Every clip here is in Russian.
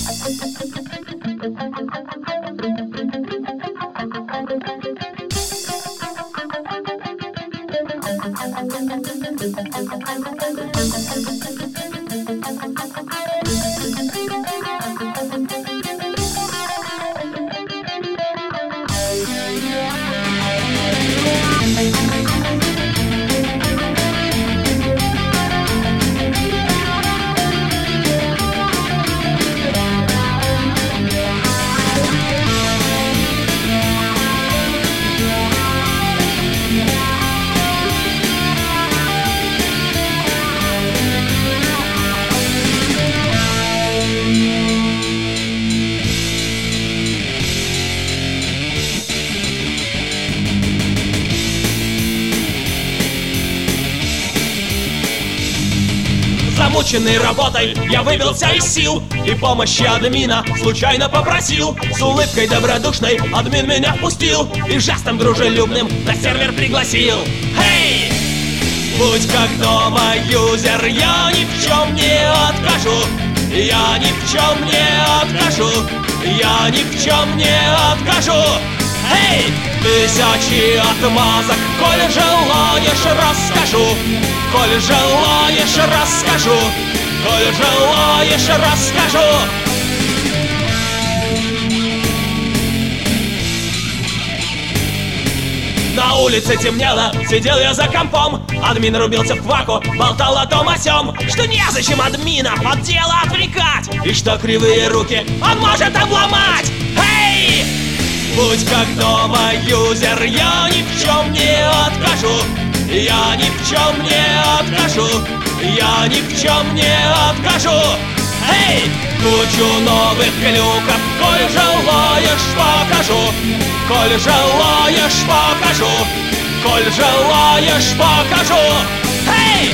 Замученный работой, я выбился из сил и помощи админа случайно попросил. С улыбкой добродушной админ меня впустил и жестом дружелюбным на сервер пригласил. Хей! Будь как дома, юзер, я ни в чем не откажу. Я ни в чем не откажу. Я ни в чем не откажу. Эй! Тысячи отмазок, коль желаешь, расскажу. Коль желаешь, расскажу. Коль желаешь, расскажу. На улице темнело, сидел я за компом. Админ рубился в кваку, болтал о том о сём, что незачем админа от дела отвлекать, и что кривые руки он может обломать. Эй! Будь как дома, юзер, я ни в чем не откажу. Я ни в чем не откажу. Я ни в чем не откажу. Эй! Кучу новых глюков, коль желаешь, покажу. Коль желаешь, покажу. Коль желаешь, покажу. Эй!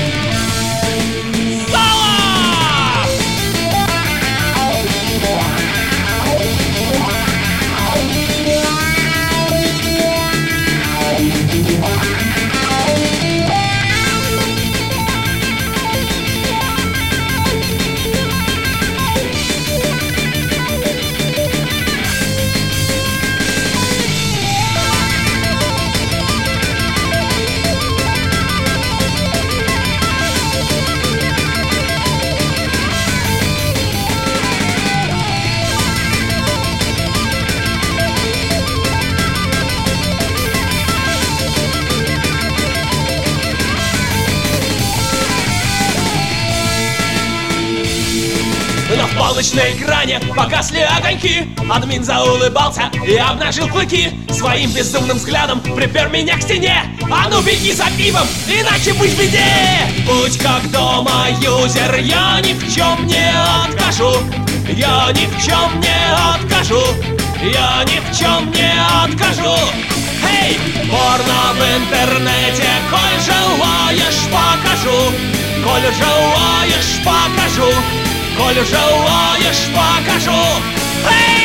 Но в полночной экране погасли огоньки. Админ заулыбался и обнажил клыки. Своим безумным взглядом припер меня к стене. А ну беги за пивом, иначе будь в беде. Будь как дома, юзер, я ни в чем не откажу. Я ни в чем не откажу. Я ни в чем не откажу. Эй, порно в интернете, коль желаешь, покажу. Коль желаешь, покажу. Коль желаешь, покажу. Эй!